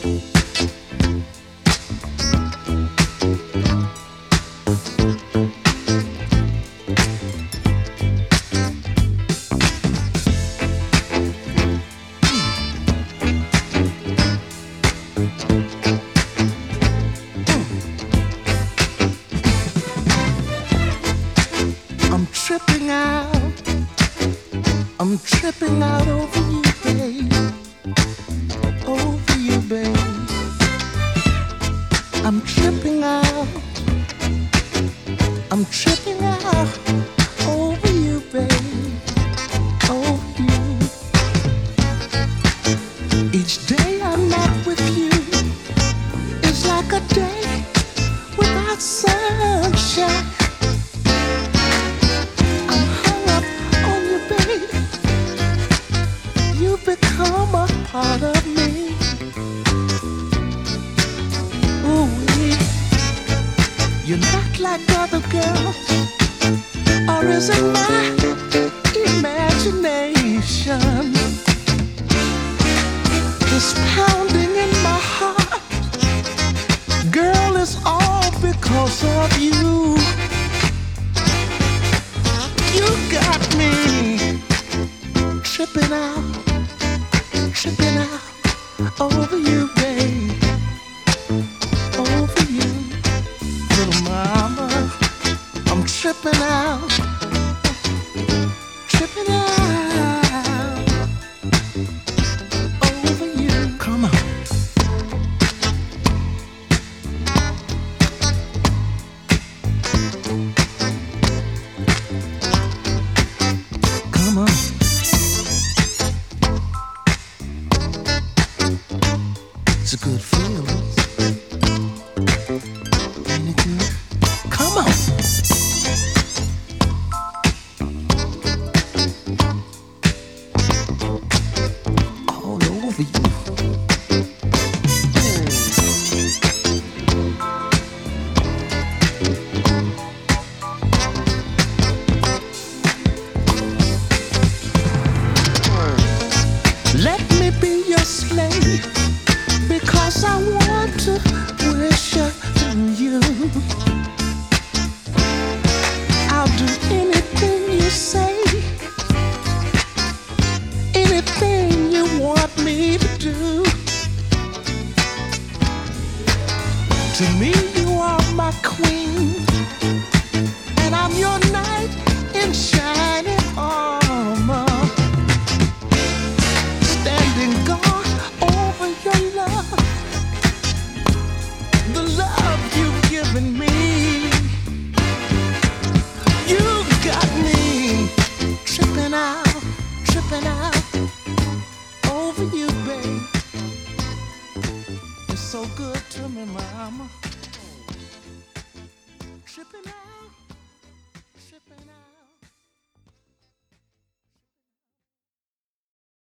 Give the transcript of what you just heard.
I'm tripping out. I'm tripping out over you, babe. Over you, babe. I'm tripping out. I'm tripping out over you, babe. Over you. Each day I'm not with you is like a day without sunshine. Become a part of me. Ooh, you're not like other girls, or is it my imagination? This pounding in my heart, girl, is all because of you. You got me tripping out. Tripping out over you, babe. Over you, little mama. I'm tripping out. Tripping out over you. Come on. Come on. It's a good feeling. Ain't it good? Come on. All over you. Let me be your slave, because I want to worship you. I'll do anything you say, anything you want me to do. To me, you are my queen, and I'm your knight in shining armor, standing guard over your love, the love you've given me. You got me tripping out over you, babe. It's so good to me, mama. Tripping out.